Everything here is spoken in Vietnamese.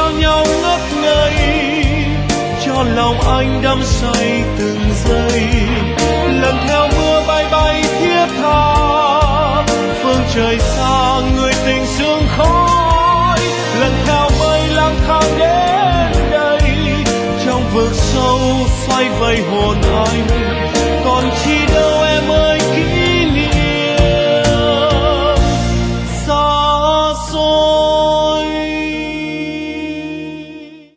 trao nhau ngất ngây, cho lòng anh đắm say từng giây. Lần theo mưa bay bay thiết tha, phương trời xa người tình sương khói. Lần theo mây lang thang đến đây, trong vực sâu xoay vây hồn anh.